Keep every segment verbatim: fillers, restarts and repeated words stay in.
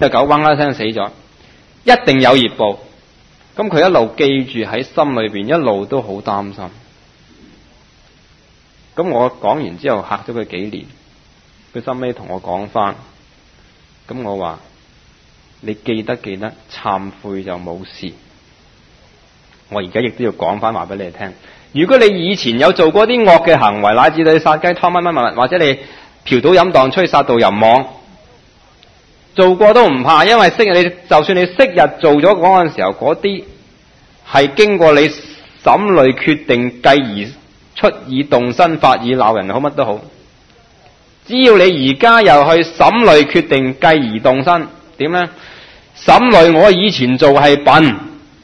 隻狗嗡一聲死咗，一定有業報。咁佢一路記住喺心裏邊，一路都好擔心。咁我講完之後嚇咗佢幾年，佢收尾同我講翻，咁我話你記得記得，懺悔就冇事。我而家亦都要講翻話俾你哋聽，如果你以前有做過啲惡嘅行為，乃至你殺雞劏乜乜乜，或者你嫖賭飲蕩吹殺盜淫妄，做過都唔怕，因為昔日你就算你昔日做咗嗰陣時候，嗰啲係經過你審慮決定，繼而出以動身，發以鬧人好，乜都好。只要你而家又去審慮決定，繼而動身，點呢？審慮我以前做係笨，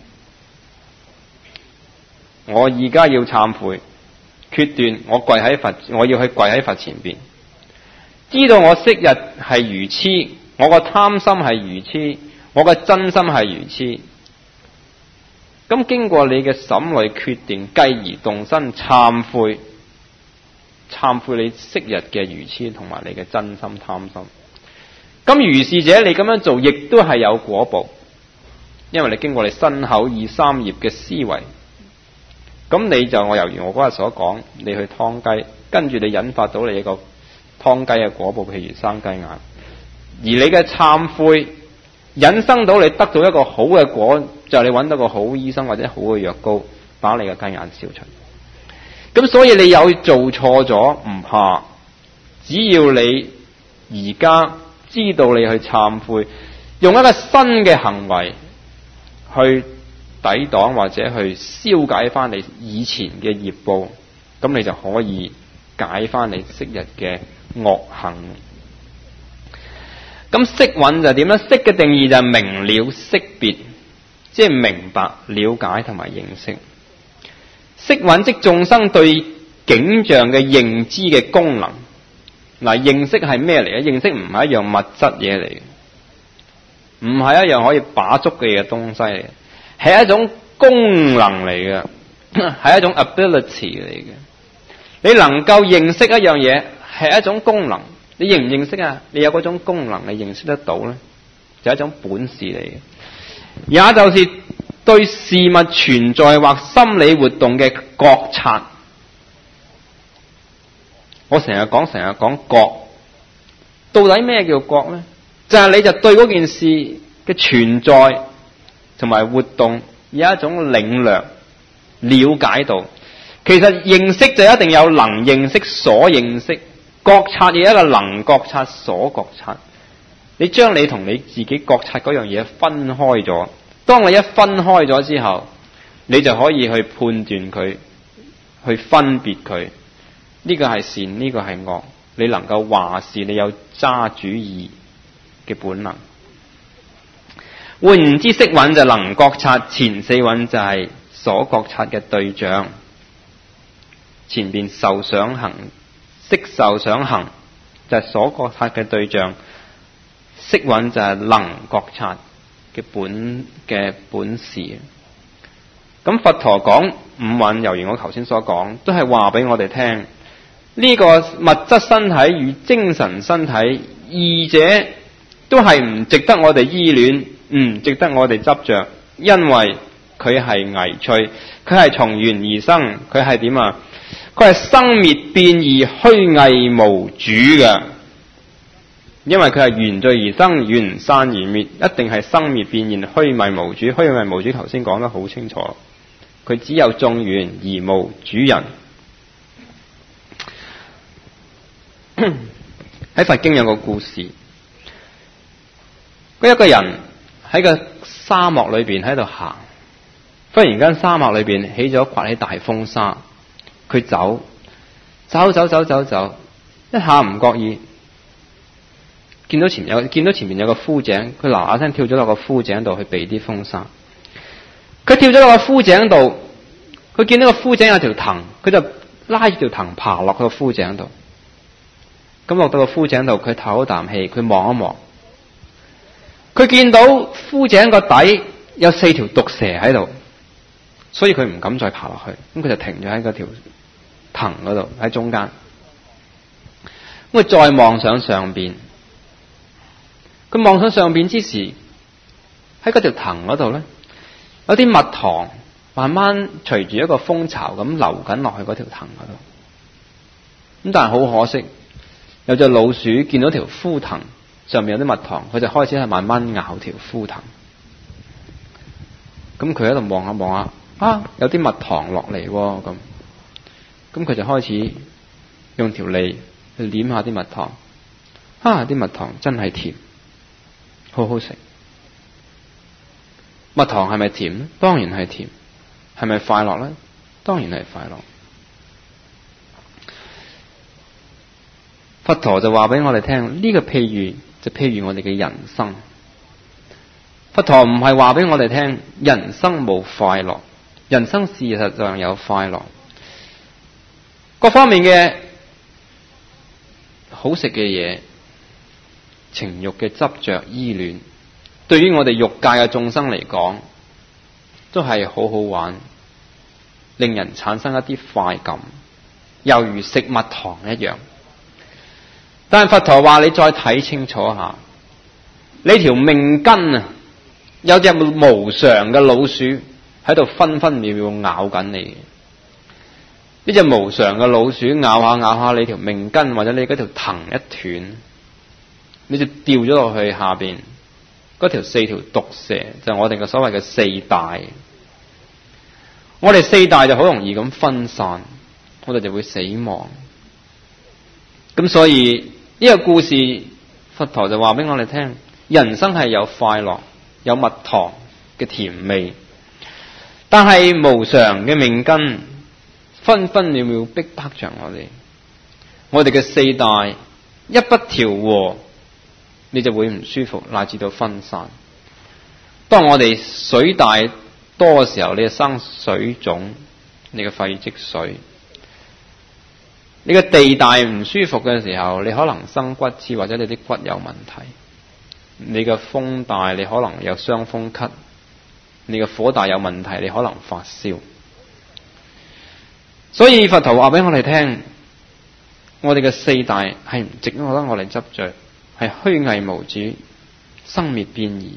我而家要懺悔，決斷我跪喺佛，我要去跪喺佛前邊，知道我昔日係愚癡，我個貪心係愚癡，我個真心係愚癡。咁經過你嘅審慮決定，繼而動身懺悔，懺悔你昔日嘅愚癡同埋你嘅真心貪心。咁如是者，你咁樣做亦都係有果報，因為你經過你身口意三業嘅思維。咁你就我猶如我嗰日所講，你去劏雞，跟住你引發到你一個劏雞嘅果報，譬如生雞眼。而你嘅懺悔引生到你得到一個好嘅果，就係你揾到個好醫生或者好嘅藥膏，把你嘅雞眼消除。咁所以你有做錯咗唔怕，只要你而家知道你去懺悔，用一個新嘅行為去抵擋或者去消解翻你以前嘅業報，咁你就可以解翻你昔日嘅惡行。咁識蘊就點咧？識嘅定義就係明了識別，即係明白、了解同埋認識。識蘊即眾生對景象嘅認知嘅功能。嗱，認識係咩嚟咧？認識唔係一樣物質嘢嚟嘅，唔係一樣可以把捉嘅嘢東西嚟嘅，係一種功能嚟嘅，係一種 ability 嚟嘅。你能夠認識一樣嘢係一種功能，你認唔認識啊？你有嗰種功能，你認識得到呢，就係一種本事嚟嘅，也就是對事物存在或心理活動嘅覺察。我成日講成日講覺，到底咩叫覺呢？就係、是、你就對嗰件事嘅存在同埋活動有一種領略、了解到。其實認識就一定有能認識、所認識，覺察亦一個能覺察、所覺察。你將你同你自己覺察嗰樣嘢分開咗，當你一分開咗之後，你就可以去判斷佢，去分別佢。呢個係善，呢個係惡，你能夠話事，你有揸主意嘅本能。換言之，識蘊就能覺察，前四蘊就係所覺察嘅對象。前邊受想行，識受想行就係所覺察嘅對象，識蘊就係能覺察嘅本嘅本事。咁佛陀講五蘊，猶如我頭先所講，都係話俾我哋聽。呢個物質身體與精神身體，二者都係唔值得我哋依戀，唔值得我哋執着，因為佢係危趣，佢係從緣而生，佢係點啊？佢係生滅變異、虛偽無主嘅，因為佢係緣聚而生，緣散而滅，一定係生滅變現、虛偽無主。虛偽無主頭先講得好清楚，佢只有眾緣而無主人。喺佛經有個故事，嗰一個人喺個沙漠裏邊喺度行，忽然間沙漠裏邊起咗颳起大風沙，佢走走走走走走，一下唔覺意見到前面有見到前面有個枯井，佢嗱嗱聲跳咗落個枯井度去避啲風沙。佢跳咗落個枯井度，佢見到個枯井有條藤，佢就拉住條藤爬落個枯井度。咁落到個枯井度，佢唞一啖氣，佢望一望，佢見到枯井個底有四條毒蛇喺度，所以佢唔敢再爬落去，咁佢就停咗喺嗰條藤嗰度喺中間。咁佢再望上上邊， 佢望上上邊之時，喺嗰條藤嗰度咧，有啲蜜糖慢慢隨住一個風潮咁流緊落去嗰條藤嗰度。咁但係好可惜，有隻老鼠見到條枯藤上面有啲蜜糖，佢就開始係慢慢咬條枯藤。咁佢喺度望下望下，啊，有啲蜜糖落嚟喎，咁，咁佢就開始用條脷去舐下啲蜜糖，啊，啲蜜糖真係甜，好好食。蜜糖係咪甜呢？當然係甜。係咪快樂呢？當然係快樂。佛陀就話俾我哋聽，呢個譬喻就譬喻我哋嘅人生。佛陀唔係話俾我哋聽人生冇快樂，人生事實上有快樂，各方面嘅好食嘅嘢、情慾嘅執着依戀，對於我哋欲界嘅眾生嚟講都係好好玩，令人產生一啲快感，猶如食蜜糖一樣。但係佛陀話你再睇清楚下，你條命根啊，有隻無常嘅老鼠喺度分分秒秒咬緊你。呢隻無常嘅老鼠咬下咬下你條命根，或者你嗰條藤一斷，你就掉咗落去下邊嗰條四條毒蛇，就係我哋嘅所謂嘅四大。我哋四大就好容易咁分散，我哋就會死亡。咁所以呢個故事，佛陀就話俾我哋聽，人生係有快樂、有蜜糖嘅甜味，但係無常嘅命根分分秒秒逼迫着我哋。我哋嘅四大一不調和，你就會唔舒服，乃至到分散。當我哋水大多嘅時候，你就生水腫，你嘅肺積水；你嘅地大唔舒服嘅時候，你可能生骨刺，或者你啲骨有問題；你嘅風大，你可能有傷風咳；你嘅火大有問題，你可能發燒。所以佛陀話俾我哋聽，我哋嘅四大係唔值得我覺得我哋執着，係虛偽無主，生滅變異。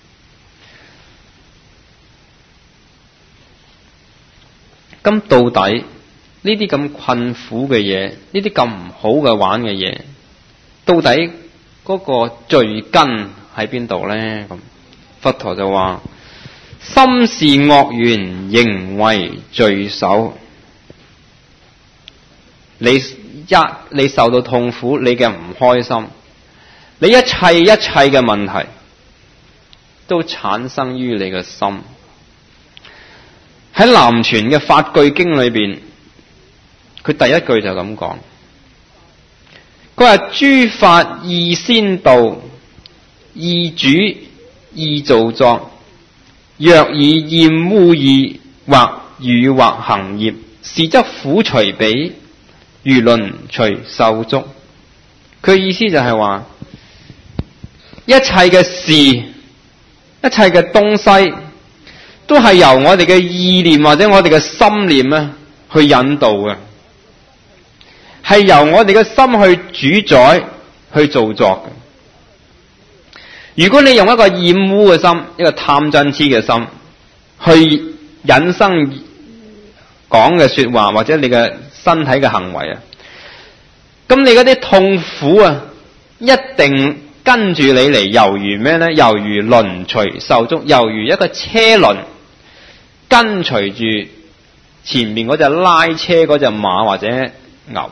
咁到底呢啲咁困苦嘅嘢，呢啲咁唔好嘅玩嘅嘢，到底嗰個罪根喺邊度呢？咁佛陀就話：心是惡緣，形為罪首。你一你受到痛苦，你嘅唔開心，你一切一切嘅問題都產生於你嘅心。喺南傳嘅法句經裏邊，佢第一句就咁講，佢話：諸法意先導，意主意造作，若以厭惡意或語或行業，是則苦隨彼，如輪隨受足。佢意思就係話，一切嘅事，一切嘅東西，都係由我哋嘅意念或者我哋嘅心念咧去引導嘅，係由我哋嘅心去主宰去造作嘅。如果你用一個厭惡嘅心，一個貪嗔痴嘅心去引生講嘅說話或者你嘅身體嘅行為啊，咁你嗰啲痛苦啊一定跟住你嚟，猶如咩呢？猶如輪隨受足，猶如一個車輪跟隨住前面嗰隻拉車嗰隻馬或者牛，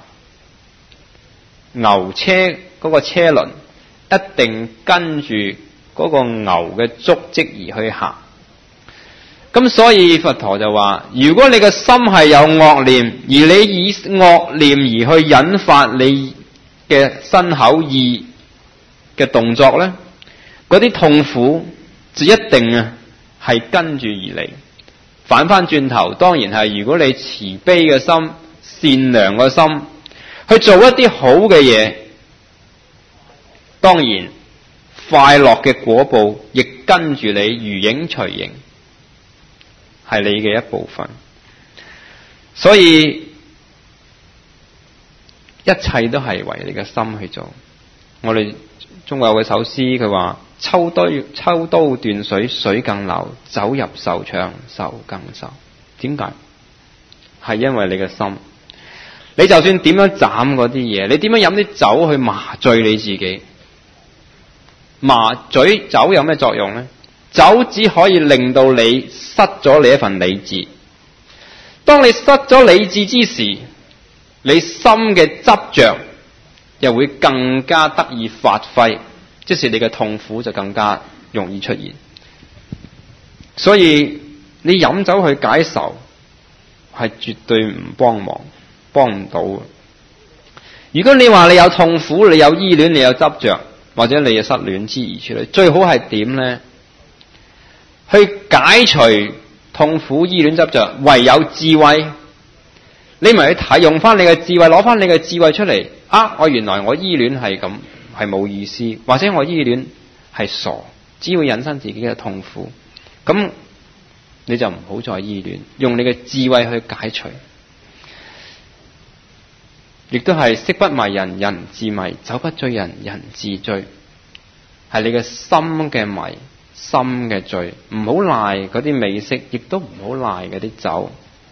牛車嗰個車輪一定跟住嗰個牛嘅足跡而去行。咁所以佛陀就話，如果你嘅心係有惡念，而你以惡念而去引發你嘅身口意嘅動作呢，嗰啲痛苦就一定啊係跟住而嚟。反翻轉頭，當然係如果你慈悲嘅心、善良嘅心去做一啲好嘅嘢，當然快樂嘅果報亦跟住你如影隨形，係你嘅一部分。所以一切都係為你嘅心去做， 我哋中國有位首詩，佢話抽刀抽刀斷水，水更流；走入愁腸，愁更愁。點解？係因為你嘅心。你就算點樣斬嗰啲嘢，你點樣飲啲酒去麻醉你自己？麻醉酒有咩作用呢？酒只可以令到你失咗你一份理智。當你失咗理智之時，你心嘅執着又會更加得以發揮，即是你嘅痛苦就更加容易出現。所以你飲酒去解愁係絕對唔幫忙，幫唔到嘅。如果你話你有痛苦，你有依戀，你有執着，或者你有失戀之而處理，最好係點呢？去解除痛苦、依戀、執着，唯有智慧。你咪去睇，用翻你嘅智慧，攞翻你嘅智慧出嚟。啊，我原來我依戀係咁，係冇意思，或者我依戀係傻，只會引申自己嘅痛苦。咁你就唔好再依戀，用你嘅智慧去解除。亦都係色不迷人，人自迷；酒不醉人，人自醉。係你嘅心嘅迷，心嘅醉。唔好賴嗰啲美色，亦都唔好賴嗰啲酒。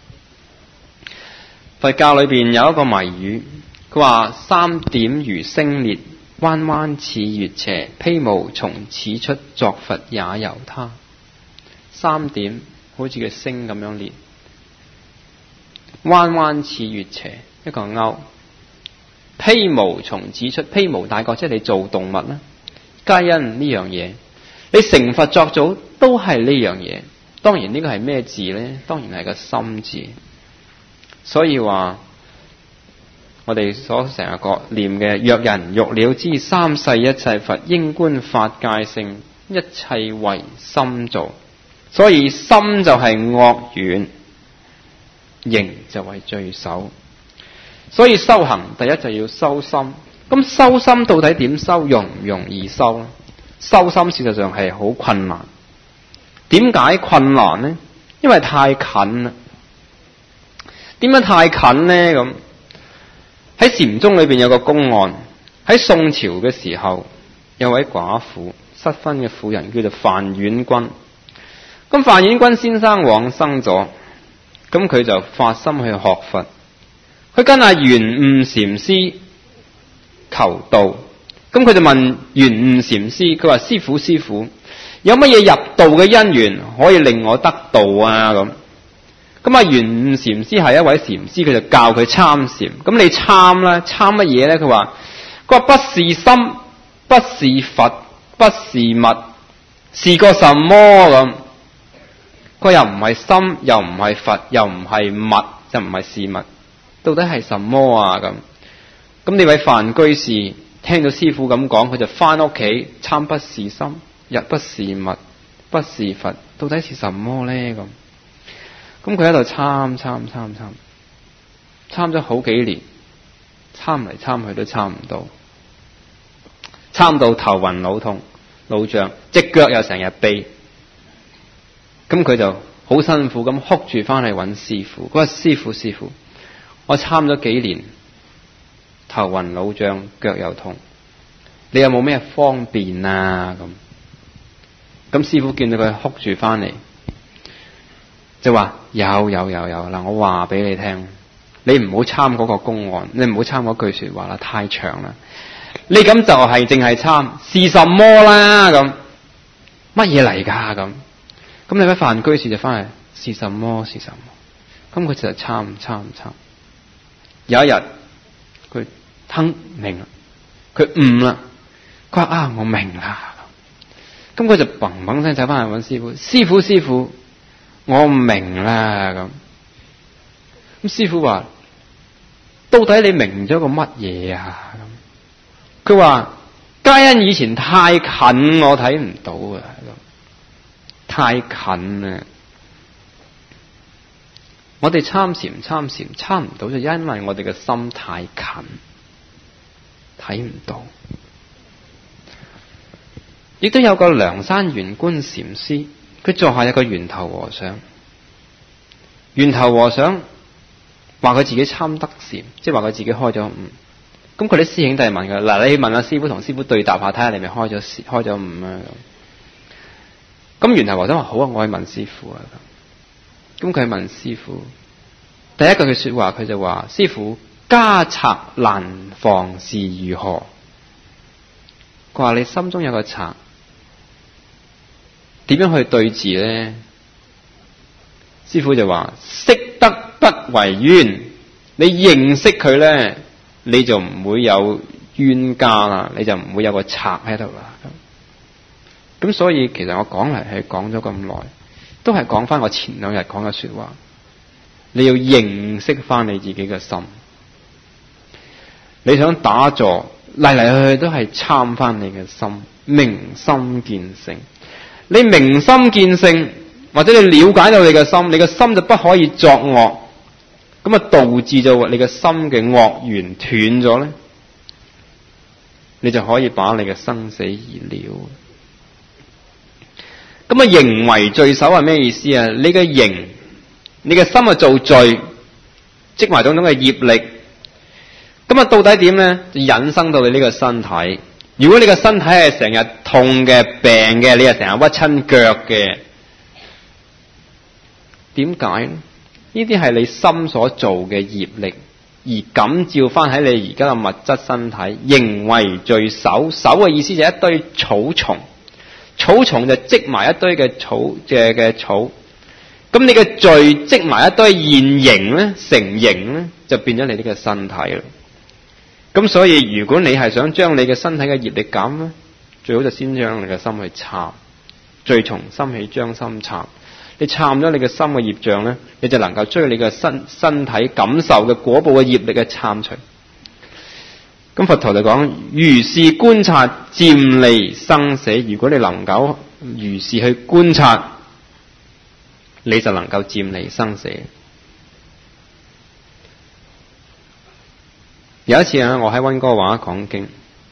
佛教裏邊有一個謎語，佢話三點如星列，彎彎似月斜，披毛從此出，作佛也由他。三點好似個星咁樣列，彎彎似月斜，一個勾。披毛從此出，披毛大角即係你做動物啦，皆因呢樣嘢。你成佛作祖都係呢樣嘢。當然呢個係咩字呢？當然係個心字。所以話我哋所成日講念嘅，若人欲了知三世一切佛，應觀法界性，一切唯心造。所以心就係惡緣，形就係罪首。所以修行第一就要修心。咁修心到底點修？容唔容易修呢？修心事實上係好困難。點解困難呢？因為太近啦。點樣太近呢？咁喺禪宗裏邊有個公案，喺宋朝嘅時候，有位寡婦失婚嘅婦人叫做范婉君。咁范婉君先生往生咗，咁佢就發心去學佛。佢跟阿玄悟禪師求道，咁佢就問玄悟禪師，佢話師父師父，有乜嘢入道嘅因緣可以令我得道啊？咁咁阿玄悟禪師係一位禪師，佢就教佢參禪。咁你參啦，參乜嘢咧？佢話佢話不是心，不是佛，不是物，是個什麼咁？佢又唔係心，又唔係佛，又唔係物，又唔係事物。到底係什麼啊？咁咁呢位范居士聽到師父咁講，佢就翻屋企參不是心，亦不是物，不是佛，到底是什麼呢？咁咁佢喺度參參參參參咗好幾年，參嚟參去都參唔到，參到頭暈腦痛腦脹，隻腳又成日痹，咁佢就好辛苦咁哭住翻嚟揾師父。佢話師父師父，我參咗幾年，頭暈腦脹，腳又痛，你有冇咩方便啊？咁咁師父見到佢哭住翻嚟，就話有有有有嗱，我話俾你聽，你唔好參嗰個公案，你唔好參嗰句說話啦，太長啦。你咁就係淨係參是什麼啦？咁乜嘢嚟噶？咁咁你位范居士就翻嚟是什麼是什麼？咁佢就參參參。有一日佢聽明啦，佢悟啦，佢話啊我明啦，咁佢就砰砰聲走翻去揾師父，師父師父，我明啦咁。咁師父話到底你明咗個乜嘢啊？咁佢話皆因以前太近，我睇唔到啊，太近啦。我哋參禪參禪參唔到，就因為我哋嘅心太近，睇唔到。亦都有個梁山圓觀禪師，佢座下有個圓頭和尚。圓頭和尚話佢自己參得禪，即係話佢自己開咗悟。 咁佢啲師兄弟問佢：嗱，你問下師傅，同師傅對答下，睇下你咪開咗開咗悟啊？咁咁，然後和尚話：好啊，我去問師傅啊。咁佢問師傅，第一句嘅說話，佢就話：師傅，家賊難防是如何？佢話你心中有個賊，點樣去對治呢？師傅就話：識得不為冤，你認識佢呢，你就唔會有冤家啦，你就唔會有個賊喺度啦。咁所以其實我講嚟係講咗咁耐，都係講翻我前兩日講嘅說話。你要認識翻你自己嘅心，你想打坐嚟嚟去去都係參翻你嘅心，明心見性。你明心見性，或者你了解到你嘅心，你嘅心就不可以作惡，咁啊導致咗你嘅心嘅惡緣斷咗咧，你就可以把你嘅生死而了。咁啊，形為罪首係咩意思啊？你嘅形，你嘅心啊做罪，積埋種種嘅業力。咁啊，到底點咧？就引生到你呢個身體。如果你個身體係成日痛嘅、病嘅，你係成日屈親腳嘅，點解咧？呢啲係你心所做嘅業力，而感召翻喺你而家嘅物質身體，形為罪首。首嘅意思就係一堆草叢。草叢就積埋一堆嘅草嘅嘅草，咁你嘅罪積埋一堆現形咧，成形咧，就變咗你呢個身體啦。咁所以如果你係想將你嘅身體嘅業力減咧，最好就先將你嘅心去參，罪從心起，將心參。你參咗你嘅心嘅業障咧，你就能夠將你嘅身身體感受嘅果報嘅業力嘅參除。咁佛陀就講，如是觀察漸離生死。如果你能夠如是去觀察，你就能夠漸離生死。有一次啊，我喺溫哥華講經，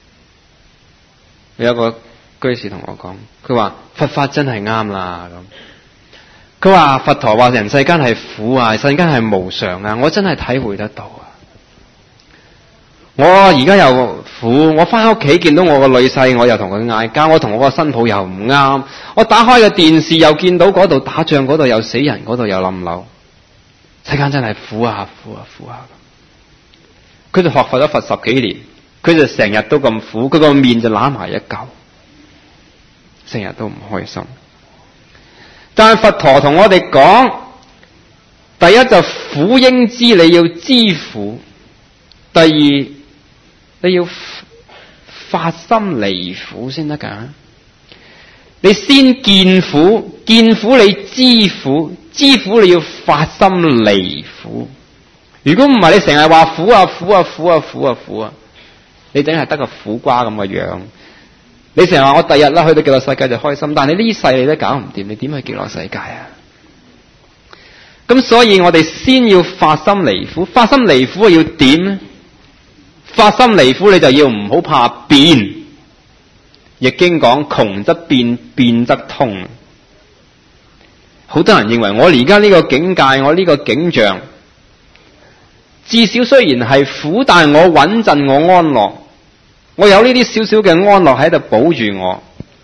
有一個居士同我講，佢話佛法真係啱啦咁。佢話佛陀話人世間係苦啊，世間係無常啊，我真係體會得到啊。我而家又苦，我翻屋企見到我個女婿，我又同佢嗌交，我同我個新抱又唔啱，我打開個電視又見到嗰度打仗，嗰度又死人，嗰度又冧樓，世間真係苦啊苦啊苦啊！佢就學佛咗佛十幾年，佢就成日都咁苦，佢個面就攬埋一嚿，成日都唔開心。但係佛陀同我哋講，第一就苦應知，你要知苦；第二，你要發心離苦先得噶。你先見苦，見苦你知苦，知苦你要發心離苦。如果唔係，你成日話苦啊苦啊苦啊苦啊苦啊，你淨係得個苦瓜咁嘅樣。你成日話我第日啦去到極樂世界就開心，但係你呢世你都搞唔掂，你點去極樂世界啊？咁所以我哋先要發心離苦，發心離苦要點呢？發心離苦，你就要唔好怕變。易經講窮則變，變則通。好多人認為我而家呢個境界，我呢個景象，至少雖然係苦，但係我穩陣，我安樂，我有呢啲少少嘅安樂喺度保住我。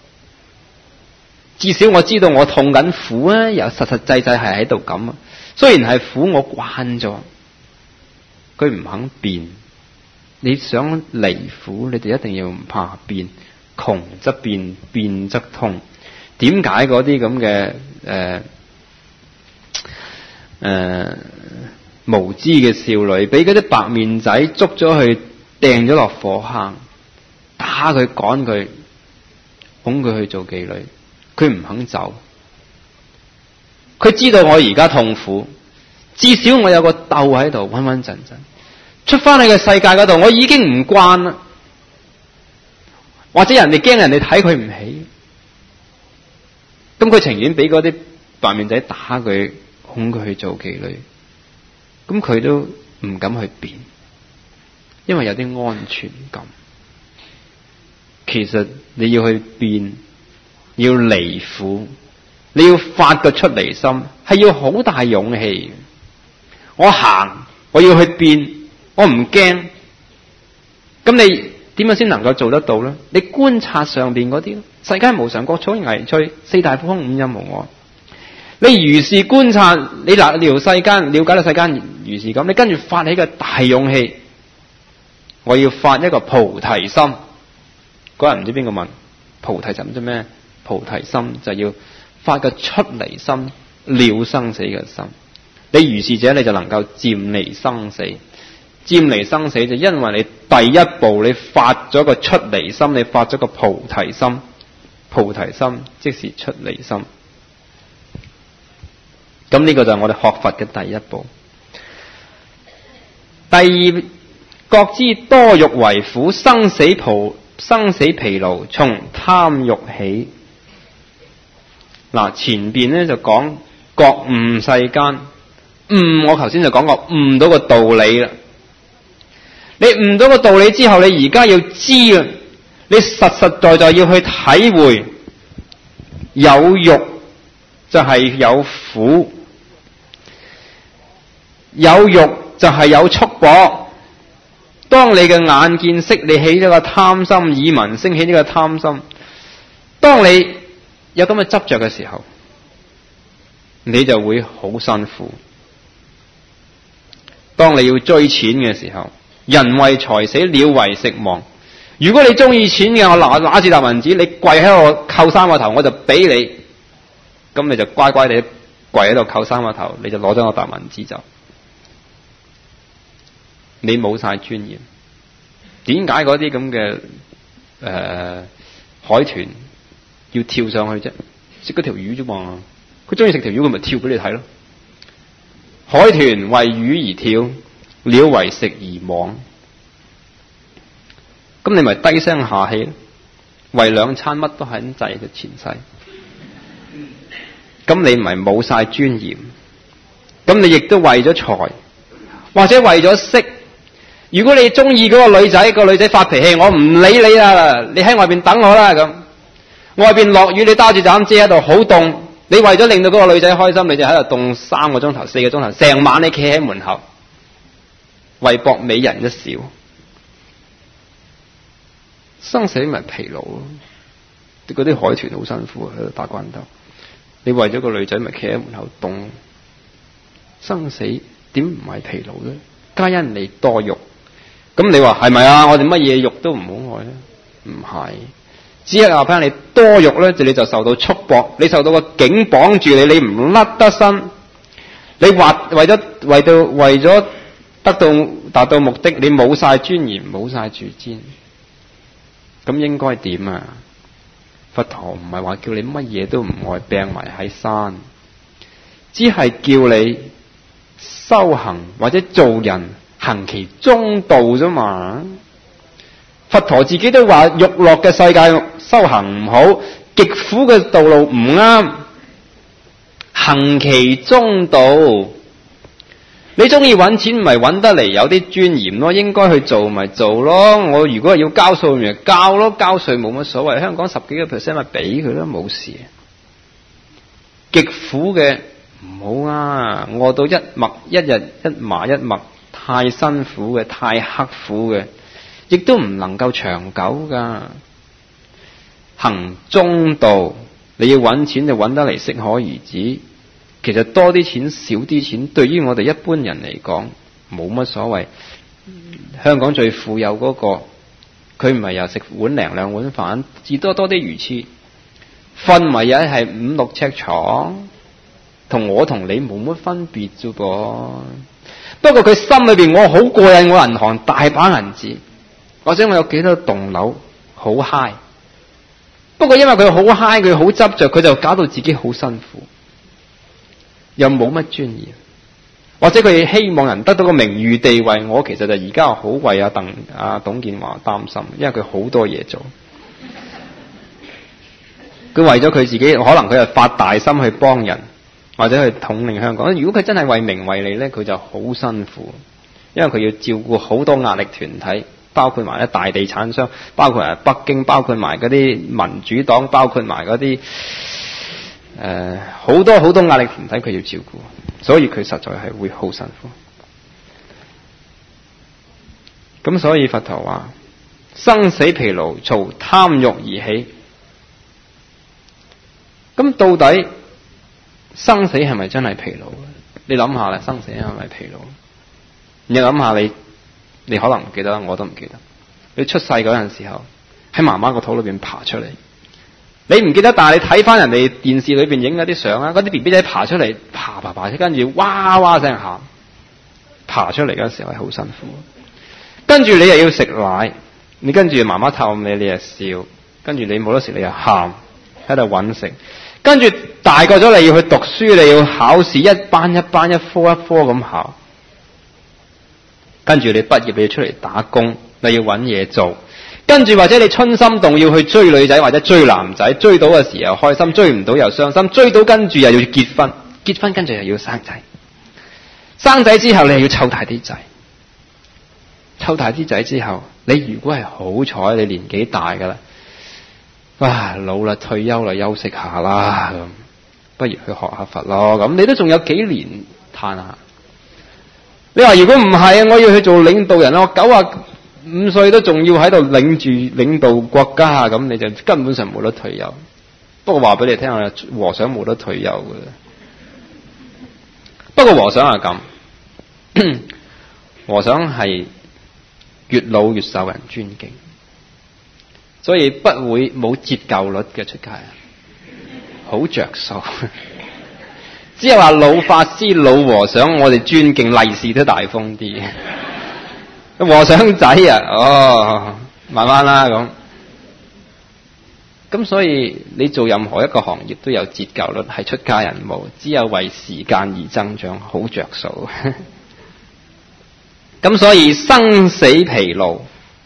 至少我知道我痛緊苦啊，有實實際際係喺度咁啊。雖然係苦，我慣咗，佢唔肯變。你想離苦，你就一定要唔怕變。窮則變，變則通。點解嗰啲咁嘅誒誒無知嘅少女，俾嗰啲白面仔捉咗去掟咗落火坑，打佢趕佢，捧佢去做妓女，佢唔肯走。佢知道我而家痛苦，至少我有個竇喺度穩穩陣陣。出翻去嘅世界嗰度，我已經唔慣啦。或者人哋驚人哋睇佢唔起，咁佢情願俾嗰啲白面仔打佢，哄佢去做妓女，咁佢都唔敢去變，因為有啲安全感。其實你要去變，要離苦，你要發個出離心，係要好大勇氣。我行，我要去變，我唔驚。 咁你點樣先能夠做得到咧？你觀察上邊嗰啲，世間無常，各種危趣，四大苦空，五陰無我。你如是觀察，你嗱條世間，了解到世間如是咁，你跟住發起個大勇氣，我要發一個菩提心。嗰日唔知邊個問菩提心即咩？菩提心就要發個出離心，了生死嘅心。你如是者，你就能夠漸離生死。漸離生死就因為你第一步你發咗個出離心，你發咗個菩提心。菩提心即是出離心。咁呢個就係我哋學佛嘅第一步。第二，覺知多欲為苦，生死菩生死疲勞，從貪欲起。嗱，前邊咧就講覺悟世間，悟我頭先就講過悟到個道理啦。你悟到個道理之後，你而家要知啊，你實實在在要去體會，有欲就係有苦，有欲就係有束縛。當你嘅眼見識，你起咗個貪心；耳聞升起呢個貪心。當你有咁嘅執着嘅時候，你就會好辛苦。當你要追錢嘅時候，人為財死，鳥為食亡。如果你中意錢嘅，我拿拿住沓銀紙，你跪喺我叩三個頭，我就俾你。咁你就乖乖地跪喺度叩三個頭，你就攞咗我沓銀紙走。你冇晒尊嚴。點解嗰啲咁嘅誒海豚要跳上去啫？食嗰條魚啫嘛，佢中意食條魚，佢咪跳俾你睇咯。海豚為魚而跳，鳥為食而亡。咁你咪低聲下氣咯，為兩餐乜都係咁制嘅前世。咁你唔係冇晒尊嚴，咁你亦都為咗財，或者為咗色。如果你中意嗰個女仔，個女仔發脾氣，我唔理你啦，你喺外邊等我啦咁。外邊落雨，你擔住盞遮喺度，好凍。你為咗令到嗰個女仔開心，你就喺度凍三個鐘頭、四個鐘頭，成晚你企喺門口，為博美人一笑。生死咪疲勞咯，嗰啲海豚好辛苦喺度打關鬥。你為咗個女仔咪企喺門口凍。生死點唔係疲勞咧？皆因你多欲。咁你話係咪啊？我哋乜嘢欲都唔好愛咧？唔係，只係話俾你多欲咧，就你就受到束縛，你受到個頸綁住你，你唔甩得身。你話為咗為到為咗得到達到目的，你冇晒尊嚴，冇晒自尊。咁應該點啊？佛陀唔係話叫你乜嘢都唔愛，病埋喺山，只係叫你修行或者做人行其中道啫嘛。佛陀自己都話，欲樂嘅世界修行唔好，極苦嘅道路唔啱，行其中道。你中意揾錢咪揾得嚟有啲尊嚴咯，應該去做咪做咯。我如果係要交稅咪交咯，交稅冇乜所謂。香港十幾個 percent 咪俾佢咯，冇事。極苦嘅唔好啊，餓到一默一日一麻一默，太辛苦嘅，太刻苦嘅，亦都唔能夠長久噶。行中道，你要揾錢就揾得嚟適可而止。其實多啲錢少啲錢，對於我哋一般人嚟講冇乜所謂。香港最富有嗰個，佢唔係又食碗零兩碗飯，至多多啲魚翅，瞓埋又係五六尺床，同我同你冇乜分別啫噃。不過佢心裏邊我好過癮，我銀行大把銀紙，或者我有幾多棟樓，好嗨。不過因為佢好嗨，佢好執着，佢就搞到自己好辛苦。又冇乜尊嚴，或者佢希望人得到個名譽地位。我其實就而家好為阿鄧阿董建華擔心，因為佢好多嘢做。佢為咗佢自己，可能佢係發大心去幫人，或者去統領香港。如果佢真係為名為利呢，佢就好辛苦，因為佢要照顧好多壓力團體，包括埋啲大地產商，包括埋北京，包括埋嗰啲民主黨，包括埋嗰啲。誒，好、呃、多好多壓力團體佢要照顧，所以佢實在係會好辛苦。咁所以佛陀話， 生死疲勞，從貪欲而起。咁到底生死係咪真係疲勞？你諗下啦，生死係咪疲勞？你諗下你，你可能唔記得，我都唔記得。你出世嗰陣時候，喺媽媽個肚裏邊爬出嚟，你唔記得，但係你睇翻人哋電視裏邊影嗰啲相啊，嗰啲 B B 仔爬出嚟，爬爬爬，跟住哇哇聲喊，爬出嚟嗰時候係好辛苦。跟住你又要食奶，你跟住媽媽氹你，你又笑，跟住你冇得食，你又喊，喺度揾食。跟住大個咗，你要去讀書，你要考試，一班一班，一科一科咁考。跟住你畢業，你要出嚟打工，你要揾嘢做。跟住或者你春心動要去追女仔或者追男仔，追到嘅時候開心，追唔到又傷心，追到跟住又要結婚，結婚跟住又要生仔，生仔之後你又要湊大啲仔，湊大啲仔之後，你如果係好彩，你年紀大噶啦，哇老啦退休啦，休息下啦咁，不如去學下佛咯，咁你都仲有幾年嘆下。你話如果唔係啊，我要去做領導人啦，我九啊五歲都仲要喺度領住領導國家啊，咁你就根本上冇得退休。不過話俾你聽啊，和尚冇得退休嘅。不過和尚係咁，和尚係越老越受人尊敬，所以不會冇折舊率嘅出街，好着數。只係話老法師、老和尚，我哋尊敬，利是都大封啲。和尚仔啊，哦，慢慢啦咁。咁所以你做任何一個行業都有折舊率，係出家人冇，只有為時間而增長，好着數。咁所以生死疲勞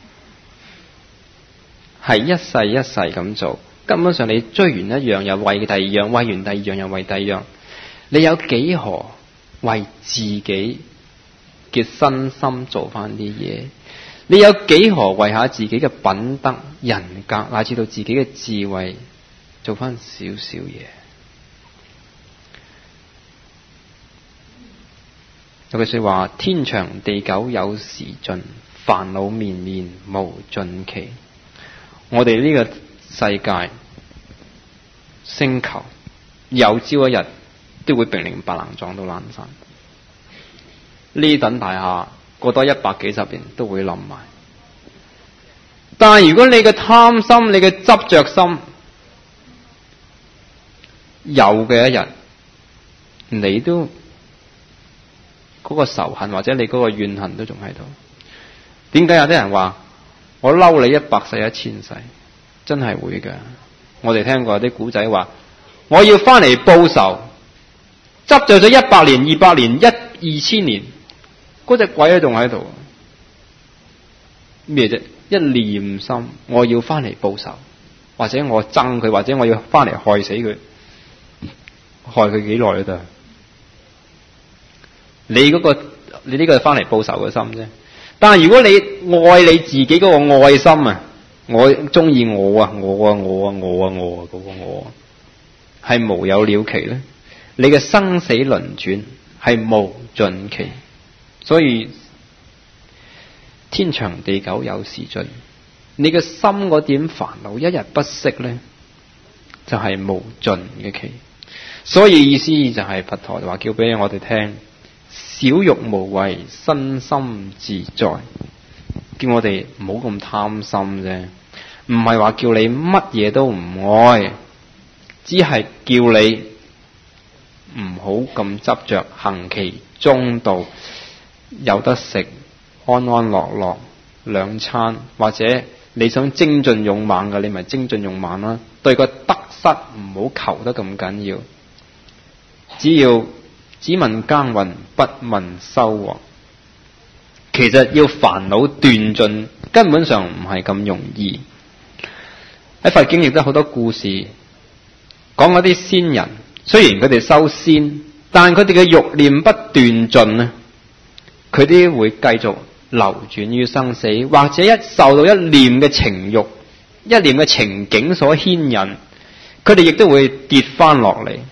係一世一世咁做，根本上你追完一樣又為第二樣，為完第二樣又為第二樣。你有幾何為自己嘅身心做翻啲嘢？你有幾何為下自己嘅品德、人格，乃至到自己嘅智慧做翻少少嘢？有句說話：天長地久有時盡，煩惱綿綿無盡期。我哋呢個世界星球有朝一日都會并零白冷撞到爛晒，呢等大廈過多一百幾十年都會冧埋。但係如果你嘅貪心、你嘅執着心有嘅一日，你都嗰個仇恨或者你嗰個怨恨都仲喺度。點解有啲人話我嬲你一百世一千世？真係會㗎。我哋聽過啲古仔話，我要翻嚟報仇。執着咗一百年、二百年、一二千年，嗰隻鬼都仲喺度。咩啫？一念心，我要翻嚟報仇，或者我憎佢，或者我要翻嚟害死佢，害佢幾耐都得。你嗰個，你呢個係翻嚟報仇嘅心啫。但係如果你愛你自己嗰個愛心啊，我中意我啊，我啊，我啊，我啊，我啊，嗰個我係無有了期咧。你嘅生死輪轉係無盡期，所以天長地久有時盡。你嘅心嗰點煩惱一日不息咧，就係、是、無盡嘅期。所以意思就係佛陀話叫俾我哋聽：少欲無為，身心自在。叫我哋唔好咁貪心啫，唔係話叫你乜嘢都唔愛，只係叫你唔好咁執着，行其中道，有得食，安安樂樂兩餐，或者你想精進勇猛嘅，你咪精進勇猛啦。對個得失唔好求得咁緊要，只要只問耕耘，不問收穫。其實要煩惱斷盡，根本上唔係咁容易。喺佛經亦都好多故事，講嗰啲仙人。雖然佢哋修仙，但佢哋嘅欲念不斷盡咧，佢啲會繼續流轉於生死，或者一受到一念嘅情欲、一念嘅情景所牽引，佢哋亦都會跌翻落嚟。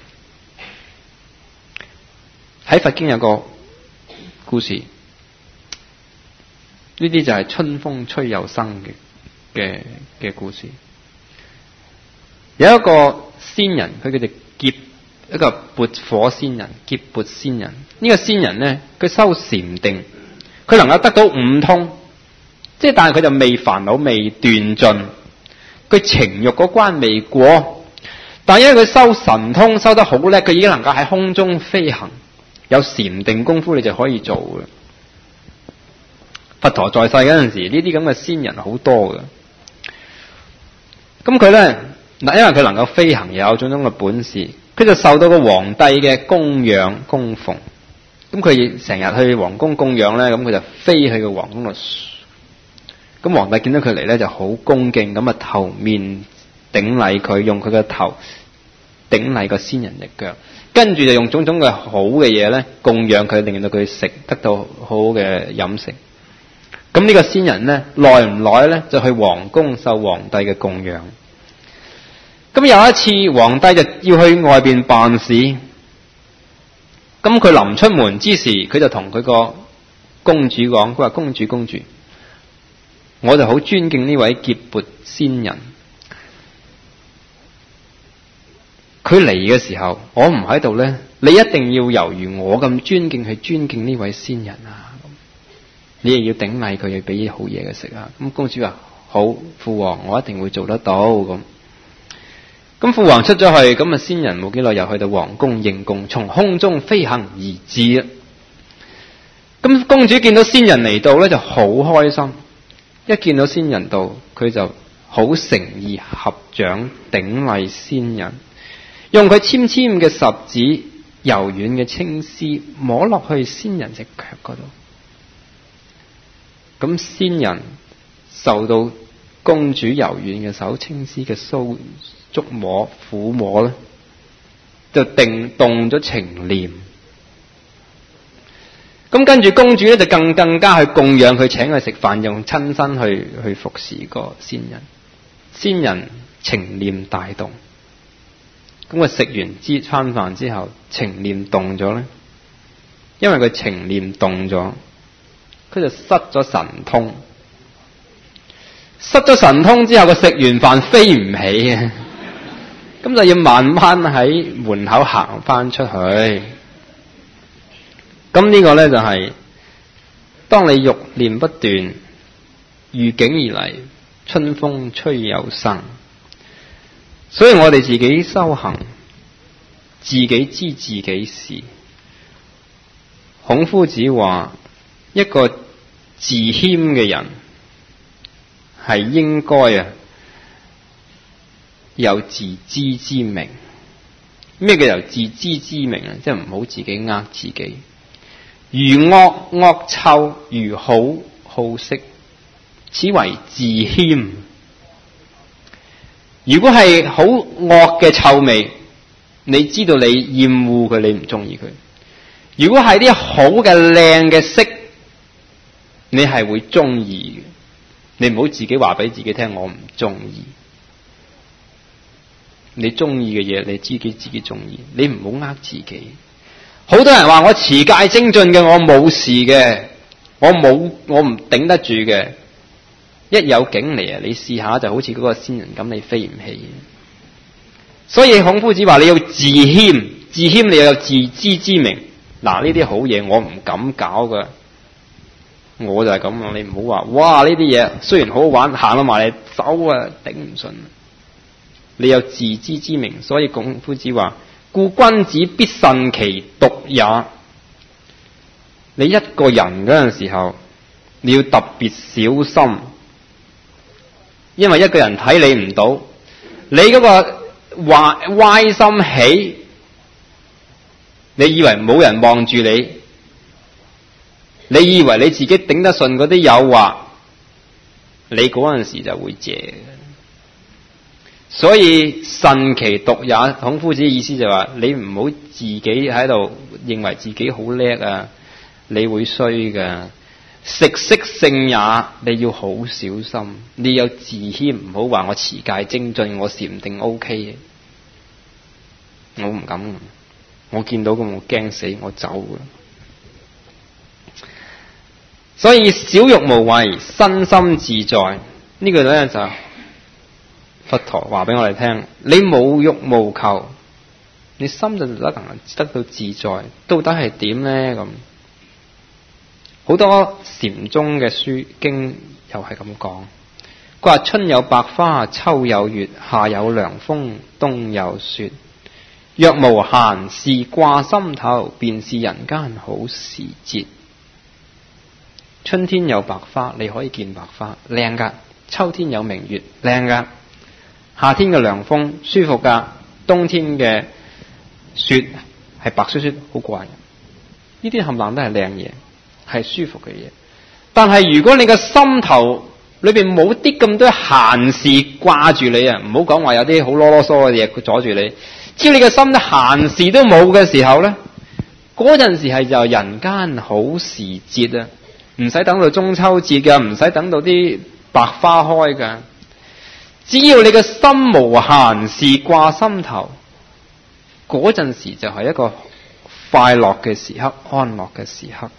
喺佛經有個故事，呢啲就係春風吹又生嘅。 嘅嘅故事。有一個仙人，佢叫做劫，一個撥火仙人，劫撥仙人。呢、這個仙人呢，佢修禪定，佢能夠得到五通，即係但係佢就未煩惱未斷盡，佢情欲嗰關未過，但係因為佢修神通修得好叻，佢已經能夠喺空中飛行，有禪定功夫你就可以做嘅。佛陀在世嗰陣時，呢啲咁嘅仙人好多嘅。咁佢呢，嗱，因為佢能夠飛行，又有種種嘅本事，佢就受到個皇帝嘅供養供奉。咁佢成日去皇宮供養呢，咁佢就飛去個皇宮度。咁皇帝見到佢嚟呢，就好恭敬咁啊，頭面頂禮佢，用佢嘅頭頂禮個仙人隻腳，跟住就用種種嘅好嘅嘢呢供養佢，令到佢食得到好好嘅飲食。咁呢個仙人呢，耐唔耐呢，就去皇宮受皇帝嘅供養。咁有一次，皇帝就要去外邊辦事。咁佢臨出門之時，佢就同佢個公主講：佢話公主公主，我就好尊敬呢位劫撥仙人。佢嚟嘅時候，我唔喺度呢，你一定要猶如我咁尊敬去尊敬呢位仙人啊！你亦要頂禮佢，要俾好嘢嘅食啊！咁公主話：好，父王，我一定會做得到。咁咁父王出咗去，咁啊仙人冇幾耐又去到皇宮應供，從空中飛行而至啦。咁公主見到仙人嚟到咧，就好開心。一見到仙人到，佢就好誠意合掌頂禮仙人，用佢纖纖嘅十指、柔軟嘅青絲摸落去仙人隻腳嗰度。咁仙人受到公主柔軟嘅手、青絲嘅搔觸摸、撫摸咧，就定動咗情念。咁跟住公主咧就更更加去供養佢，請佢食飯，用親身去去服侍個仙人。仙人情念大動，咁佢食完之餐飯之後，情念動咗咧，因為佢情念動咗。佢就失咗神通，失咗神通之後，佢食完飯飛唔起嘅，咁就要慢慢喺門口行翻出去。咁呢個呢，就係、是，當你欲念不斷，遇境而嚟，春風吹又生。所以我哋自己修行，自己知自己事。孔夫子話，一個自謙嘅人係應該啊有自知之明。咩叫有自知之明啊？即係唔好自己呃自己。如惡惡臭，如好好色，此為自謙。如果係好惡嘅臭味，你知道你厭惡佢，你唔中意佢。如果係啲好嘅靚嘅色，你係會中意嘅。你唔好自己話俾自己聽，我唔中意。你中意嘅嘢，你自己自己中意，你唔好呃自己。好多人話我持戒精進嘅，我冇事嘅，我冇，我唔頂得住嘅。一有境嚟啊，你試下就好似嗰個仙人咁，你飛唔起。所以孔夫子話你要自謙，自謙你要有自知之明。嗱，呢啲好嘢我唔敢搞噶，我就係咁啊！你唔好話，哇，呢啲嘢雖然好好玩，行到埋嚟走啊，頂唔順。你有自知之明，所以孔夫子話：故君子必慎其獨也。你一個人嗰陣時候，你要特別小心，因為一個人睇你唔到，你嗰個壞歪心起，你以為冇人望住你，你以為你自己頂得順嗰啲誘惑，你嗰陣時就會謝。所以慎其獨也，孔夫子嘅意思就係話，你唔好自己喺度認為自己好叻啊，你會衰噶。食色性也，你要好小心。你有自謙，唔好話我持戒精進，我禪定 OK 嘅。我唔敢，我見到咁我驚死，我走噶。所以小欲無為，身心自在。 呢個咧就佛陀話俾我哋聽，你無欲無求，你心就得能得到自在。到底係點咧？咁好多禪宗嘅書經又係咁講。佢話春有百花，秋有月，夏有涼風，冬有雪。若無閒事掛心頭，便是人間好時節。春天有白花，你可以見白花，靚噶；秋天有明月，靚噶；夏天嘅涼風舒服噶；冬天嘅雪係白雪雪，好過癮。呢啲冚唪唥都係靚嘢，係舒服嘅嘢。但係如果你嘅心頭裏邊冇啲咁多閒事掛住你啊，唔好講話有啲好囉囉嗦嘅嘢佢阻住你。只要你嘅心咧閒事都冇嘅時候咧，嗰陣時係就人間好時節啊！唔使等到中秋節噶，唔使等到啲白花開噶。只要你嘅心無閒事掛心頭，嗰陣時就係一個快樂嘅時刻，安樂嘅時刻。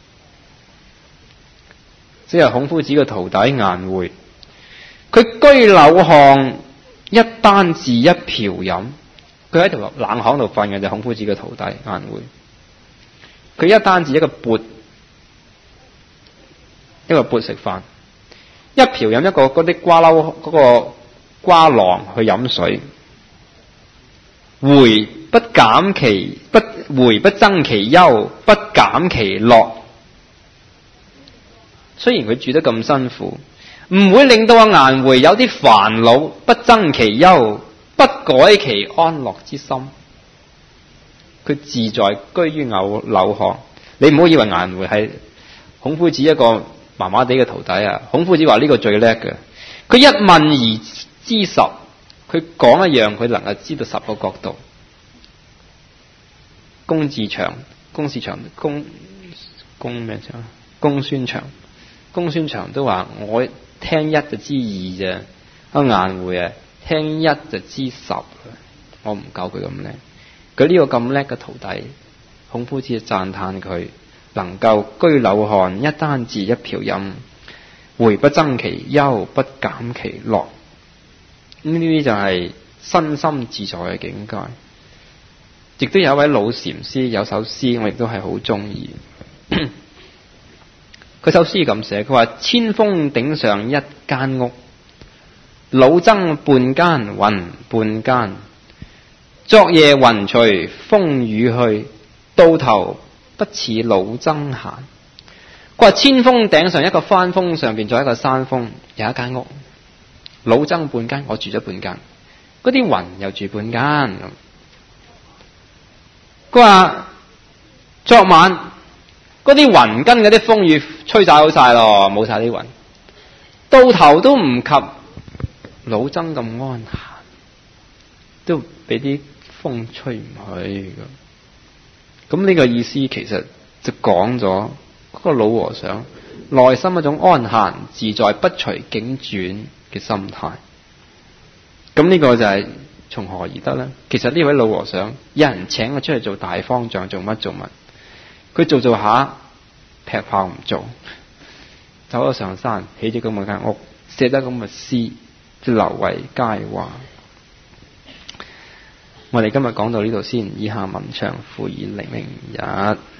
即係孔夫子嘅徒弟顏回，佢居柳巷，一簞自一瓢飲。佢喺條冷巷度瞓嘅就孔夫子嘅徒弟顏回，佢一簞自一個缽，一個缽食飯，一瓢飲一個嗰啲瓜褸嗰個瓜囊去飲水。回不減其不回不增其憂，不減其樂。雖然佢住得咁辛苦，唔會令到阿顏回有啲煩惱，不增其憂，不改其安樂之心。佢自在居於柳柳巷。你唔好以為顏回係孔夫子一個麻麻地嘅徒弟啊！孔夫子話呢個最叻嘅，佢一問而知十，佢講一樣佢能夠知道十個角度。公自長，公自長，公公咩長？公孫長。公孫長都話我聽一就知二啫，阿顏回啊聽一就知十，我唔夠佢咁叻。佢呢個咁叻嘅徒弟，孔夫子讚嘆佢能夠居柳巷，一簞自一瓢飲，回不增其憂，不減其樂。呢啲就係身心自在嘅境界。亦都有一位老禪師有首詩，我亦都係好中意。佢首詩咁寫，佢話：千峰頂上一間屋，老僧半間雲半間。昨夜雲隨風雨去，到頭不似老僧閒。佢話千峰頂上一個山峰上邊，仲有一個山峰，有一間屋。老僧半間，我住咗半間。嗰啲雲又住半間。佢話昨晚嗰啲雲跟嗰啲風雨吹晒好晒咯，冇晒啲雲，到頭都唔及老僧咁安閒，都俾啲風吹唔去咁。咁呢個意思其實就講咗嗰個老和尚內心一種安閒自在、不隨境轉嘅心態。咁呢個就係從何而得呢？其實呢位老和尚有人請佢出去做大方丈，做乜做乜？佢做做下劈炮唔做，走咗上山起咗咁嘅間屋，寫得咁嘅詩，就留為佳話。我哋今日講到呢度先，以下文長附以零零日。